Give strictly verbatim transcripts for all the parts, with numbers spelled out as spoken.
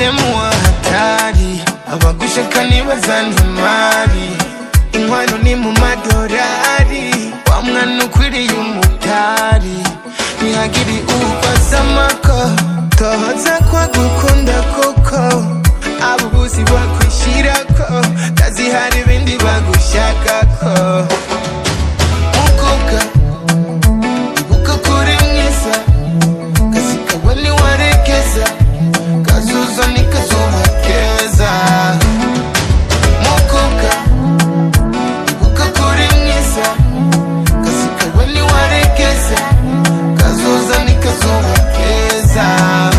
demu wa hatari, abagushaka nibazana imari, inkwano ni mu madorari, wa mwana ukwiriye umutari, ntihagiri ubaza amako, tohoza kwa gukunda koko, abo buzi bakwishirako, kazi hari ibindi bagushakako. Mukobwa ibuka kuri mwiza, kazi kawe niwarekeza, kazuza nikazuba keza. Mukobwa ibuka kuri mwiza, kazi kawe niwarekeza, kazuza nikazuba keza.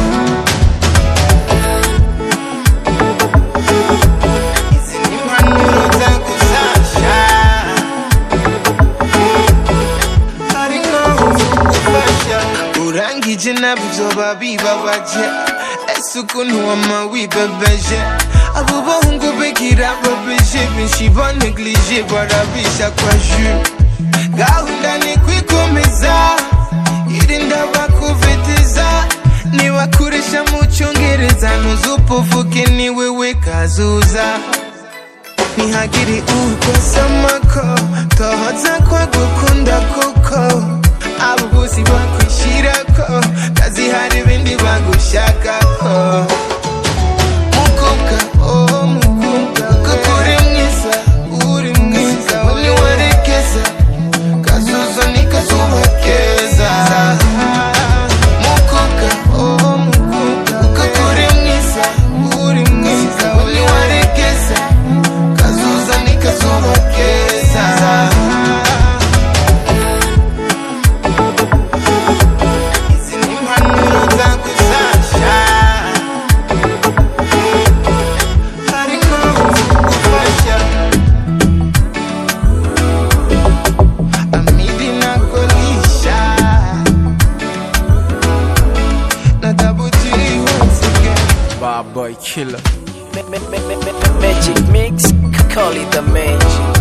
Urangije nabyo bibabaje, ese ukuntu wama wibebeje, abo bahungu bigira babeje, benshi baneglige barabisha kwa ju. Gahunda ni kwikomeza, irinda bakuvetiza, nibakoresha mu cyongereza ntuzupuvuke ni wewe kazuza. Ntihagiri ukosa amako, tohoza kwa gukunda koko, abo bose bakwishirako, kazi hari ibindi bagushakako. Mukobwa, oh mukobwa, kuko uri mwiza, uri mwiza, niwarekeza, kazuza nikazuba keza. Mukobwa, oh mukobwa, kuko uri mwiza, uri mwiza, niwarekeza, kazuza nikazuba keza. Boy killer. Magic mix, call it the magic.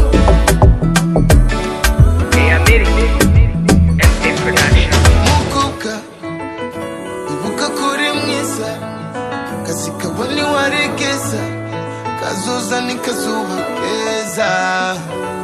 Hey, I'm it. M P production. Mukobwa ibuka kuri mwiza, kazi kawe niwarekeza, kazoza nikazuba keza.